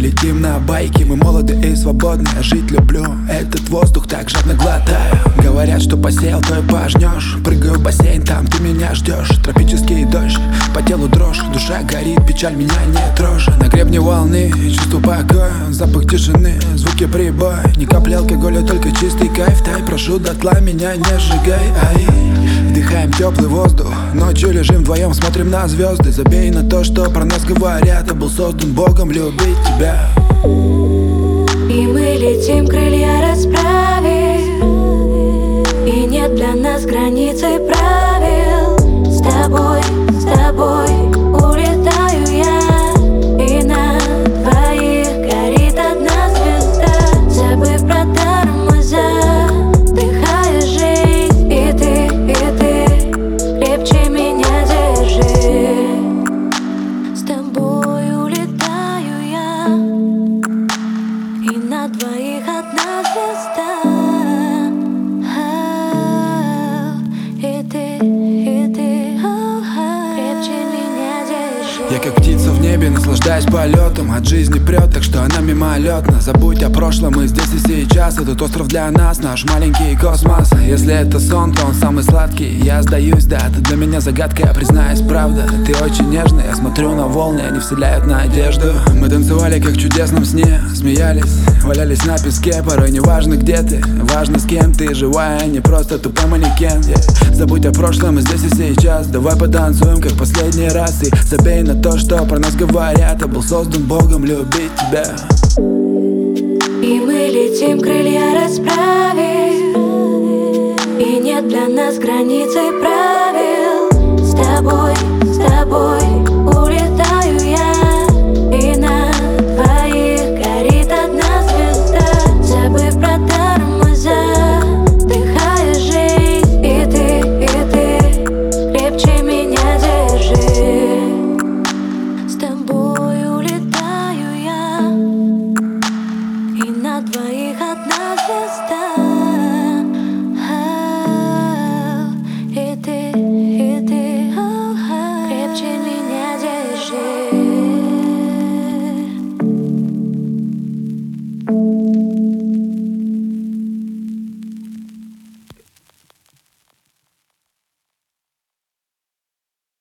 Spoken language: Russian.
летим на байке, мы молоды и свободны. Я жить люблю, этот воздух так жадно глотаю. Говорят, что посеял, то и пожнешь. Прыгаю в бассейн, там ты меня ждешь. Тропический дождь, по телу дрожь. Душа горит, печаль меня не трожь. На гребне волны, чувство покоя, запах тишины, звуки прибоя. Ни капли алкоголя, только чистый кайф. Тай, прошу, дотла меня не сжигай. Ай. Вдыхаем теплый воздух, ночью лежим вдвоем, смотрим на звезды. Забей на то, что про нас говорят. Я был создан Богом любить тебя. И мы летим, крылья расправив, и нет для нас границ и правил. С тобой улетаю я, и на двоих горит одна звезда. Забыв про тормоза, вдыхая жизнь, и ты крепче меня держи. С тобой улетаю я, и на двоих одна звезда. И ты крепче меня держи. Я как птица в небе, наслаждаюсь полетом. От жизни прет, так что она мимолетна. Забудь о прошлом, мы здесь и сейчас. Этот остров для нас, наш маленький космос. Если это сон, то он самый сладкий. Я сдаюсь, да, ты для меня загадка, я признаюсь, правда. Ты очень нежная, я смотрю на волны, они вселяют надежду. Мы танцевали, как в чудесном сне, смеялись, валялись на песке. Порой не важно, где ты, важно, с кем ты. Живая, не просто тупой манекен. Забудь о прошлом, мы здесь и сейчас. Давай потанцуем, как последний раз. И забей на то, что про нас говорят. Я был создан Богом любить тебя. И мы летим, крылья расправив, и нет для нас границ и прав.